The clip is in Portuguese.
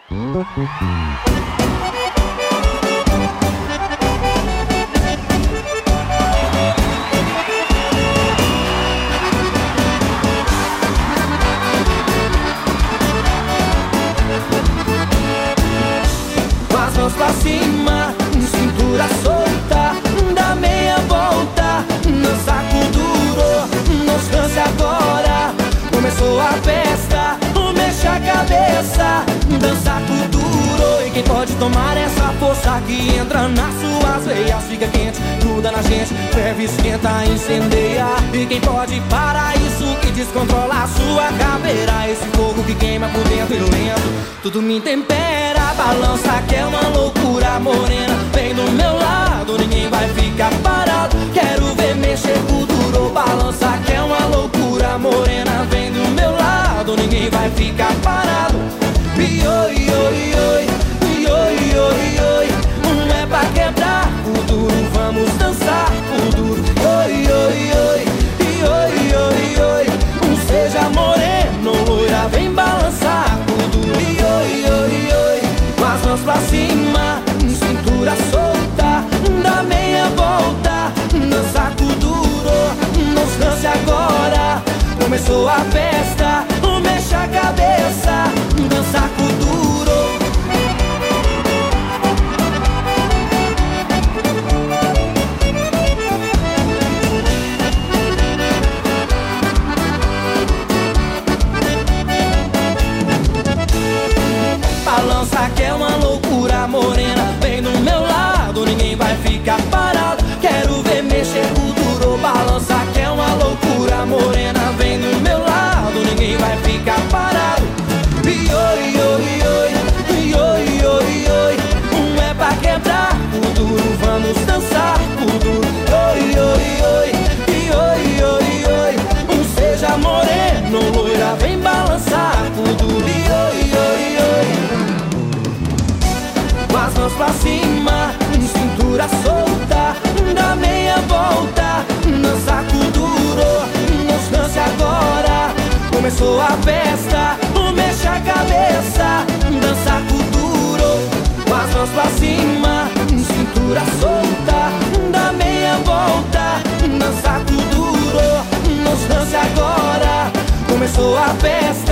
Com as mãos pra cima, cintura solta, dá meia volta, não saco duro, não descanse agora. Começou a festa, mexe a cabeça, dança com duro. E quem pode tomar essa força que entra nas suas veias? Fica quente, gruda na gente, ferve, esquenta, incendeia. E quem pode parar isso que descontrola a sua caveira? Esse fogo que queima por dentro e lento, tudo me tempera. Balança que é uma loucura, morena, vem do meu lado, ninguém vai ficar parado. Quero ver mexer com duro. Balança que é uma loucura, morena, vem do meu lado, ninguém vai ficar parado. Ioi, ioi, ioi, ioi, ioi, ioi. Não é pra quebrar o duro, vamos dançar o duro. Ioi, ioi, ioi, ioi, ioi, ioi. Seja moreno, loira, vem balançar o duro. Ioi, ioi, ioi. Com as mãos pra cima, cintura solta, dá meia volta, dança com duro, não descanse agora. Começou a festa, mexe a cabeça, dança com duro. Balança que é uma loucura, morena, vem do meu lado, ninguém vai ficar parado. Quero ver mexer com duro. Balança que é uma loucura, morena, vem do meu lado, ninguém vai ficar parado. Ioi, ioi, ioi, ioi, ioi, ioi. Não é pra quebrar o duro, vamos dançar o duro. Ioi, ioi, ioi, ioi, ioi, ioi. Seja moreno, loira, vem balançar o duro. Ioi, ioi, ioi. Com as mãos pra cima, cintura solta, dá meia volta, dança com duro, não descanse agora. Começou a festa, mexe a cabeça, dança com duro. Com as mãos pra cima, cintura solta, dá meia volta, dança com duro, não descanse agora. Começou a festa.